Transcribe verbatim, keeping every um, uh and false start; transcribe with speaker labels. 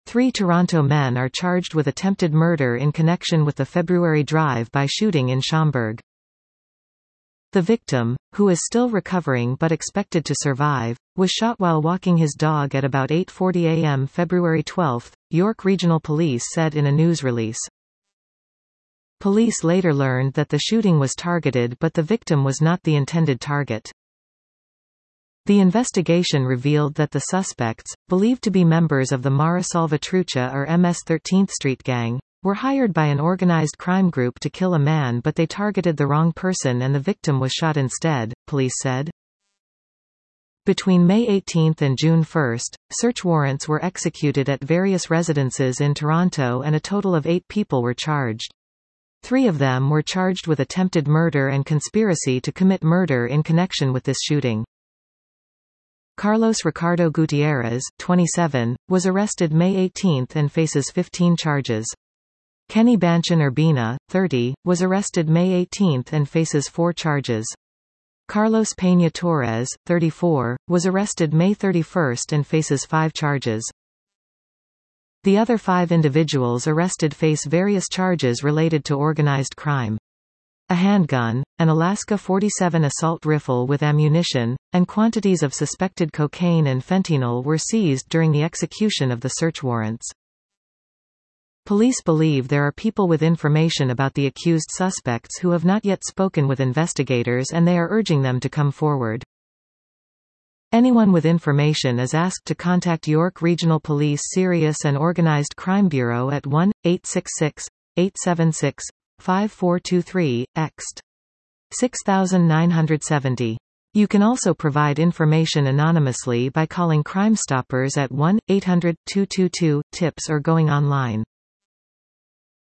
Speaker 1: Three Toronto men are charged with attempted murder in connection with the February drive-by shooting in Schaumburg. The victim, who is still recovering but expected to survive, was shot while walking his dog at about eight forty a m February twelfth, York Regional Police said in a news release. Police later learned that the shooting was targeted, but the victim was not the intended target. The investigation revealed that the suspects, believed to be members of the Mara Salvatrucha or M S thirteenth Street Gang, were hired by an organized crime group to kill a man, but they targeted the wrong person and the victim was shot instead, police said. Between May eighteenth and June first, search warrants were executed at various residences in Toronto and a total of eight people were charged. Three of them were charged with attempted murder and conspiracy to commit murder in connection with this shooting. Carlos Ricardo Gutierrez, twenty-seven, was arrested May eighteenth and faces fifteen charges. Kenny Banchan Urbina, thirty, was arrested May eighteenth and faces four charges. Carlos Peña Torres, thirty-four, was arrested May thirty-first and faces five charges. The other five individuals arrested face various charges related to organized crime. A handgun, an Alaska forty-seven assault rifle with ammunition, and quantities of suspected cocaine and fentanyl were seized during the execution of the search warrants. Police believe there are people with information about the accused suspects who have not yet spoken with investigators and they are urging them to come forward. Anyone with information is asked to contact York Regional Police Serious and Organized Crime Bureau at one eight six six, eight seven six, five four two three, ext. six nine seven zero. You can also provide information anonymously by calling Crime Stoppers at one eight hundred, two two two, TIPS or going online.